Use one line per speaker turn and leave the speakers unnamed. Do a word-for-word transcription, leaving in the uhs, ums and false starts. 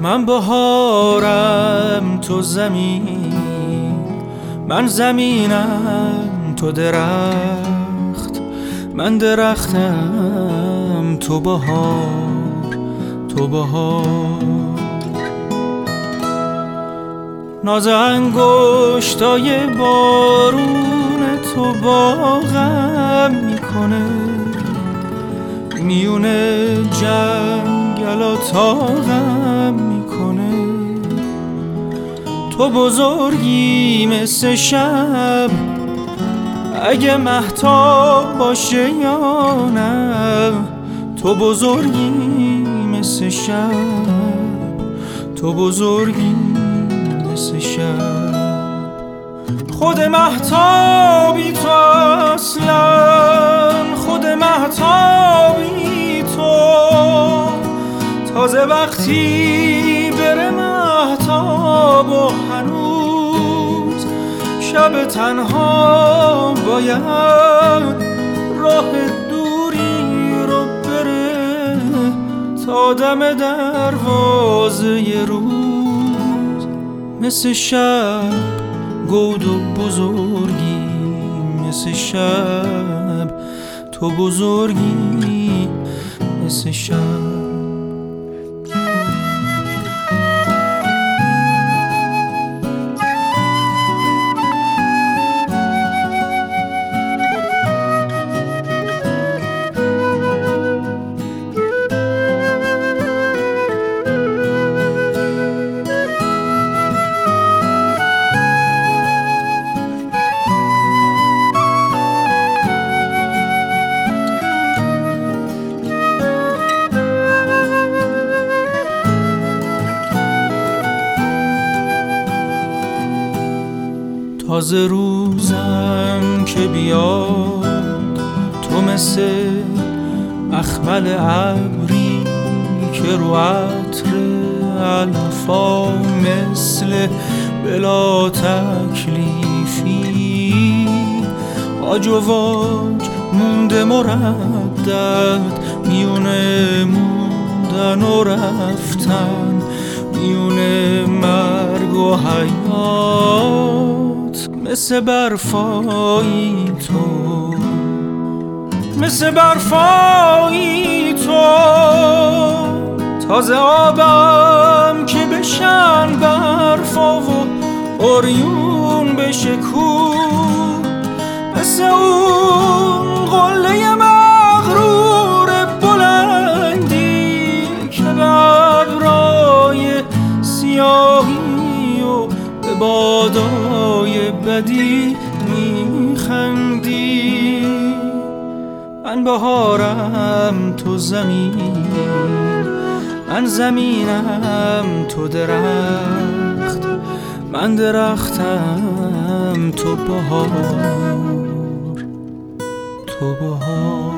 من بهارم تو زمین، من زمینم تو درخت، من درختم تو بهار، تو بهار. ناز انگشتای بارون تو باغم میکنه، میونه جنگل طاقم میکنه. تو بزرگی مثل شب، اگه مهتاب باشه یا نه. تو بزرگی مثل شب، تو بزرگی مثل شب. خود مهتابی تو اصلا، خود مهتابی تو. تازه وقتی بره مهتاب و هنوز شب تنها باید راه دوری رو بره تا دم دروازه روز. مثل شب گود و بزرگی، مثل شب تو بزرگی مثل شب. تازه روزم که بیاد، تو مثل مخمل ابری که رو عطر الفا، مثل بلا تکلیفی آج و واج مونده مردد، میونه موندن و رفتن، میونه مرگ و حیات. مثل برفایی تو، مثل برفایی تو. تازه آبم که بشن برفا و عریون بشه کو، مثل اون قله مغرور بلندی که ببرای سیاهی و به بادای بدی میخندی. من بهارم تو زمین، من زمینم تو درخت، من درختم تو بهار، تو بهار.